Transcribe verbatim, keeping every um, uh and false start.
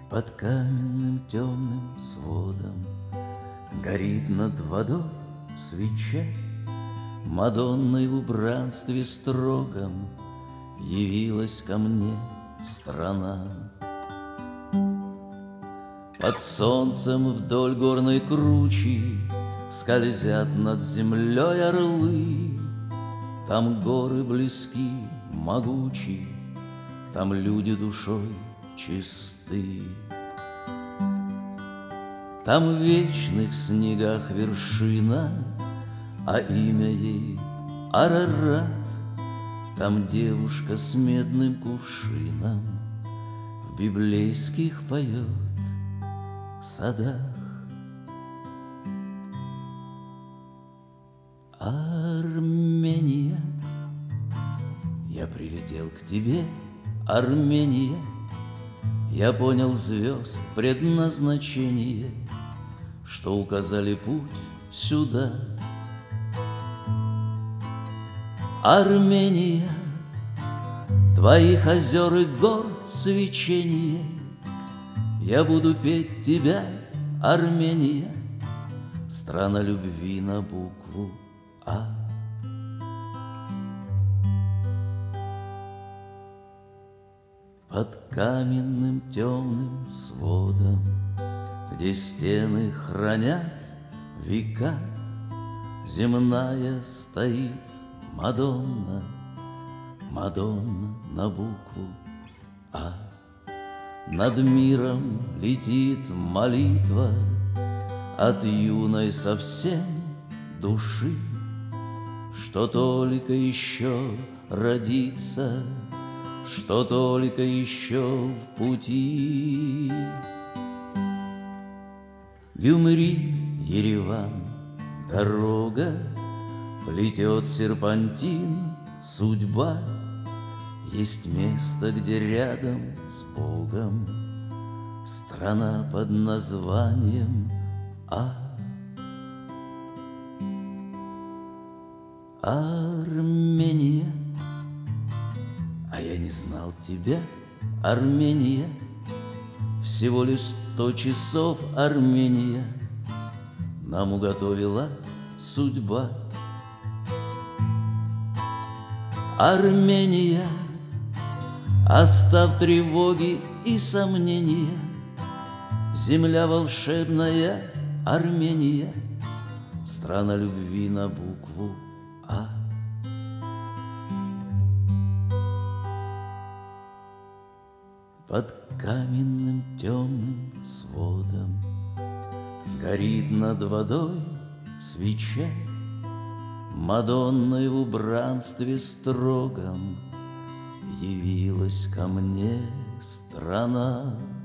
Под каменным темным сводом горит над водой свеча. Мадонной в убранстве строгом явилась ко мне страна. Под солнцем вдоль горной кручи скользят над землей орлы. Там горы близки, могучи, там люди душой чисты. Там в вечных снегах вершина, а имя ей Арарат. Там девушка с медным кувшином в библейских поет садах. Армения, я прилетел к тебе, Армения. Я понял звезд предназначение, что указали путь сюда. Армения, твоих озер и гор свечение, я буду петь тебя, Армения, страна любви на букву А. Под каменным темным сводом, где стены хранят века, земная стоит Мадонна, Мадонна на букву А. Над миром летит молитва от юной совсем души, что только еще родится, что только еще в пути. Гюмри, Ереван, дорога, плетет серпантин судьба. Есть место, где рядом с Богом страна под названием А. Армения, а я не знал тебя, Армения. Всего лишь сто часов, Армения, нам уготовила судьба. Армения, оставь тревоги и сомнения, земля волшебная, Армения, страна любви на букву А. Под каменным темным сводом горит над водой свеча. Мадонной в убранстве строгом явилась ко мне страна.